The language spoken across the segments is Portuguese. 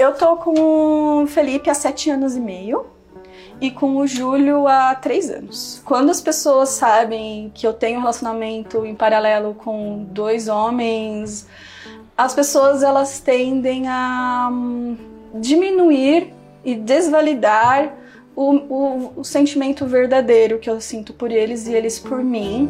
Eu tô com o Felipe há 7 anos e meio e com o Júlio há 3 anos. Quando as pessoas sabem que eu tenho um relacionamento em paralelo com 2 homens, as pessoas elas tendem a diminuir e desvalidar o sentimento verdadeiro que eu sinto por eles e eles por mim.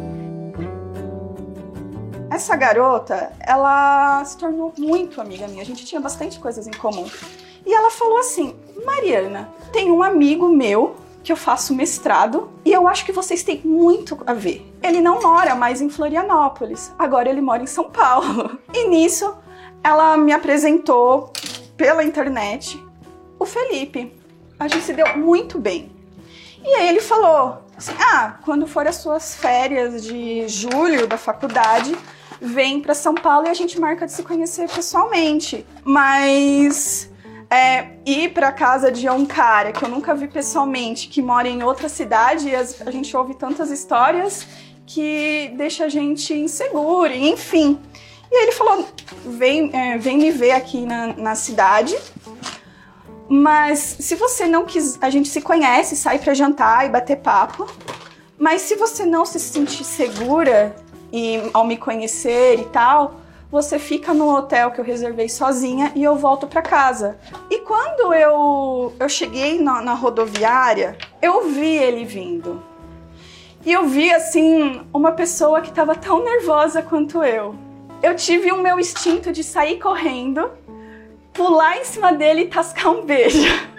Essa garota, ela se tornou muito amiga minha, a gente tinha bastante coisas em comum. E ela falou assim: Mariana, tem um amigo meu que eu faço mestrado e eu acho que vocês têm muito a ver. Ele não mora mais em Florianópolis, agora ele mora em São Paulo. E nisso, ela me apresentou pela internet o Felipe. A gente se deu muito bem. E aí ele falou assim: quando for as suas férias de julho da faculdade, vem para São Paulo e a gente marca de se conhecer pessoalmente. Mas ir para casa de um cara que eu nunca vi pessoalmente, que mora em outra cidade, e a gente ouve tantas histórias que deixa a gente inseguro, enfim. E aí ele falou: vem me ver aqui na cidade. Mas se você não quiser, a gente se conhece, sai pra jantar e bater papo. Mas se você não se sentir segura ao me conhecer e tal, você fica no hotel que eu reservei sozinha e eu volto pra casa. E quando eu cheguei na rodoviária, eu vi ele vindo. E eu vi, assim, uma pessoa que tava tão nervosa quanto eu. Eu tive o meu instinto de sair correndo, pular em cima dele e tascar um beijo.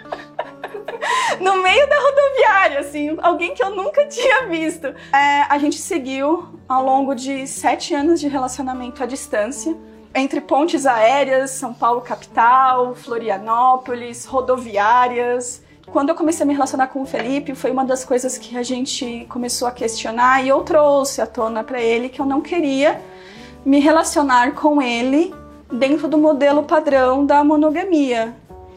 No meio da rodoviária, assim, alguém que eu nunca tinha visto. A gente seguiu ao longo de 7 anos de relacionamento à distância, entre pontes aéreas, São Paulo capital, Florianópolis, rodoviárias. Quando eu comecei a me relacionar com o Felipe, foi uma das coisas que a gente começou a questionar e eu trouxe à tona para ele que eu não queria me relacionar com ele dentro do modelo padrão da monogamia.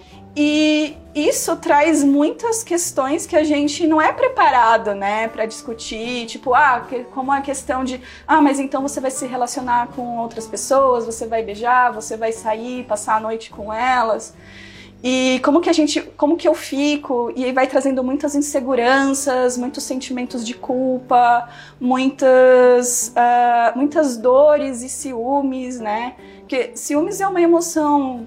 E isso traz muitas questões que a gente não é preparado, né, para discutir, tipo, como a questão de, mas então você vai se relacionar com outras pessoas, você vai beijar, você vai sair, passar a noite com elas. E como que eu fico, e aí vai trazendo muitas inseguranças, muitos sentimentos de culpa, muitas dores e ciúmes, né? Porque ciúmes é uma emoção,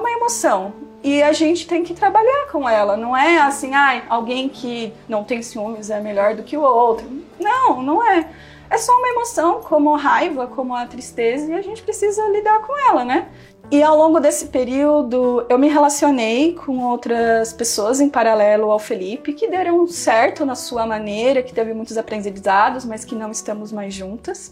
e a gente tem que trabalhar com ela, não é assim, alguém que não tem ciúmes é melhor do que o outro. Não é. É só uma emoção, como a raiva, como a tristeza, e a gente precisa lidar com ela, né? E ao longo desse período, eu me relacionei com outras pessoas em paralelo ao Felipe, que deram certo na sua maneira, que teve muitos aprendizados, mas que não estamos mais juntas.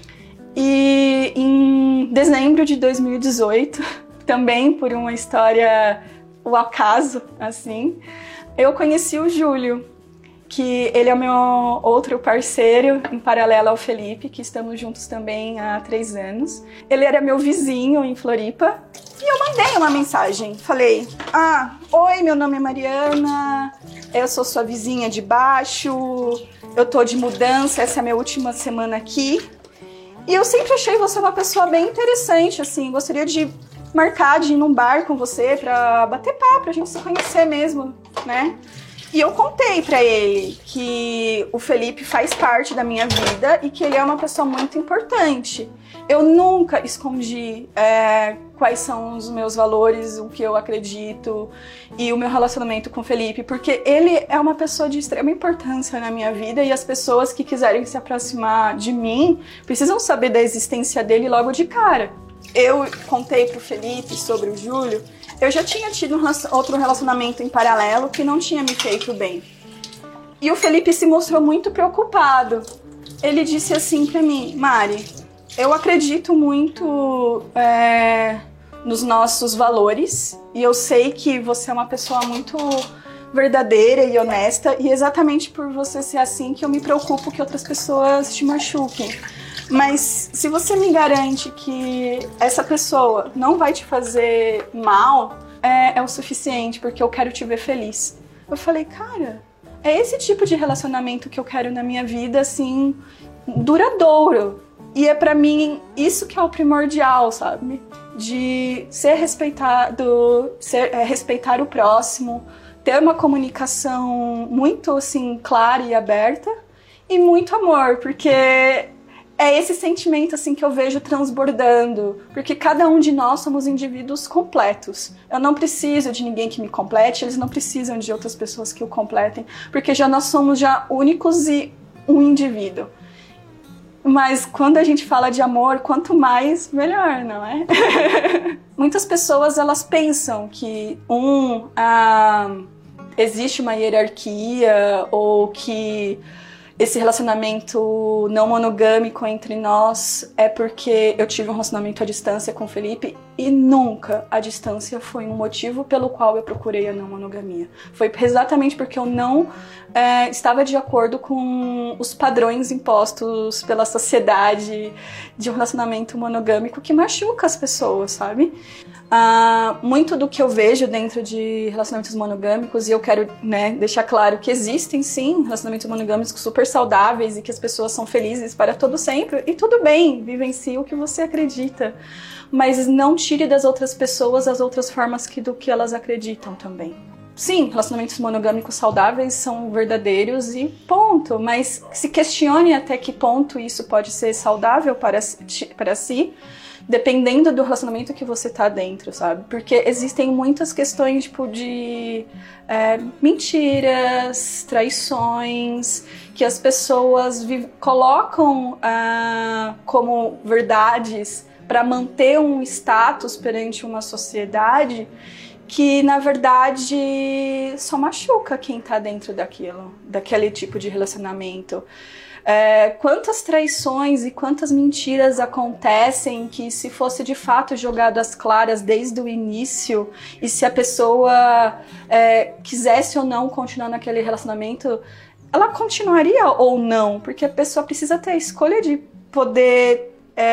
E em dezembro de 2018, também por uma história, o acaso, assim, eu conheci o Júlio, que ele é o meu outro parceiro em paralelo ao Felipe, que estamos juntos também há 3 anos. Ele era meu vizinho em Floripa e eu mandei uma mensagem. Falei: oi, meu nome é Mariana, eu sou sua vizinha de baixo, eu tô de mudança, essa é a minha última semana aqui. E eu sempre achei você uma pessoa bem interessante, assim, gostaria de marcar de ir num bar com você pra bater papo, pra gente se conhecer mesmo, né? E eu contei pra ele que o Felipe faz parte da minha vida e que ele é uma pessoa muito importante. Eu nunca escondi quais são os meus valores, o que eu acredito e o meu relacionamento com o Felipe, porque ele é uma pessoa de extrema importância na minha vida e as pessoas que quiserem se aproximar de mim precisam saber da existência dele logo de cara. Eu contei pro Felipe sobre o Júlio. Eu já tinha tido outro relacionamento em paralelo que não tinha me feito bem. E o Felipe se mostrou muito preocupado. Ele disse assim pra mim: Mari, eu acredito muito nos nossos valores e eu sei que você é uma pessoa muito verdadeira e honesta e exatamente por você ser assim que eu me preocupo que outras pessoas te machuquem. Mas se você me garante que essa pessoa não vai te fazer mal, é o suficiente, porque eu quero te ver feliz. Eu falei: cara, é esse tipo de relacionamento que eu quero na minha vida, assim, duradouro. E é pra mim isso que é o primordial, sabe? de ser respeitado, respeitar o próximo, ter uma comunicação muito assim clara e aberta e muito amor, porque é esse sentimento assim que eu vejo transbordando, porque cada um de nós somos indivíduos completos. Eu não preciso de ninguém que me complete, eles não precisam de outras pessoas que o completem, porque nós somos já únicos e um indivíduo. Mas quando a gente fala de amor, quanto mais, melhor, não é? Muitas pessoas, elas pensam que existe uma hierarquia ou que esse relacionamento não monogâmico entre nós é porque eu tive um relacionamento à distância com o Felipe e nunca a distância foi um motivo pelo qual eu procurei a não monogamia. Foi exatamente porque eu não estava de acordo com os padrões impostos pela sociedade de um relacionamento monogâmico que machuca as pessoas, sabe? Muito do que eu vejo dentro de relacionamentos monogâmicos, e eu quero deixar claro que existem sim relacionamentos monogâmicos super saudáveis e que as pessoas são felizes para todo sempre, e tudo bem, vivencie o que você acredita, mas não tire das outras pessoas as outras formas do que elas acreditam também. Sim, relacionamentos monogâmicos saudáveis são verdadeiros e ponto, mas se questione até que ponto isso pode ser saudável para si, dependendo do relacionamento que você tá dentro, sabe? Porque existem muitas questões, tipo, de mentiras, traições, que as pessoas colocam como verdades para manter um status perante uma sociedade que, na verdade, só machuca quem tá dentro daquele tipo de relacionamento. Quantas traições e quantas mentiras acontecem que, se fosse de fato jogado às claras desde o início, e se a pessoa quisesse ou não continuar naquele relacionamento, ela continuaria ou não, porque a pessoa precisa ter a escolha de poder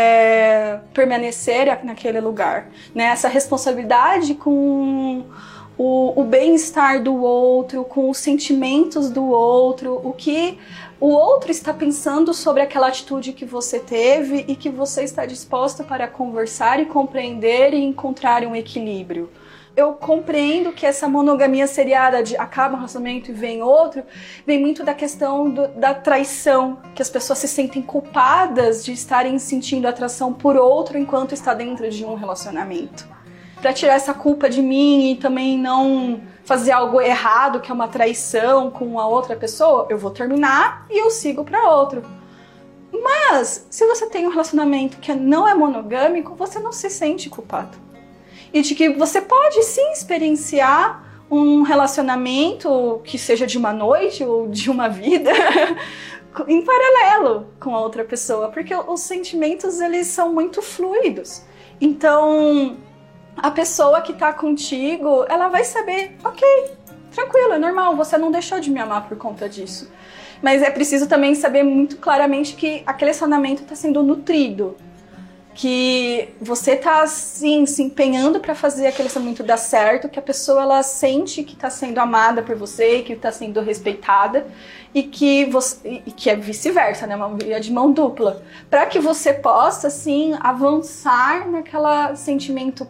permanecer naquele lugar, né? Essa responsabilidade com o bem-estar do outro, com os sentimentos do outro, o que o outro está pensando sobre aquela atitude que você teve e que você está disposta para conversar e compreender e encontrar um equilíbrio. Eu compreendo que essa monogamia seriada de acaba um relacionamento e vem outro, vem muito da questão da traição, que as pessoas se sentem culpadas de estarem sentindo atração por outro enquanto está dentro de um relacionamento. Para tirar essa culpa de mim e também não fazer algo errado, que é uma traição com a outra pessoa, eu vou terminar e eu sigo para outro. Mas, se você tem um relacionamento que não é monogâmico, você não se sente culpado. E de que você pode sim experienciar um relacionamento que seja de uma noite ou de uma vida em paralelo com a outra pessoa, porque os sentimentos, eles são muito fluidos. Então, a pessoa que tá contigo, ela vai saber, ok, tranquilo, é normal, você não deixou de me amar por conta disso. Mas é preciso também saber muito claramente que aquele relacionamento tá sendo nutrido, que você tá, assim, se empenhando para fazer aquele relacionamento dar certo, que a pessoa, ela sente que tá sendo amada por você, que tá sendo respeitada, e que é vice-versa, né, uma via de mão dupla, para que você possa, assim, avançar naquele sentimento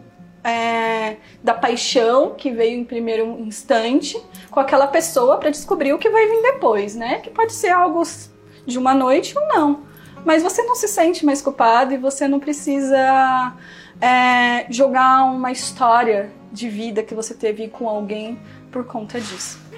da paixão que veio em primeiro instante com aquela pessoa, para descobrir o que vai vir depois, né, que pode ser algo de uma noite ou não. Mas você não se sente mais culpado e você não precisa jogar uma história de vida que você teve com alguém por conta disso.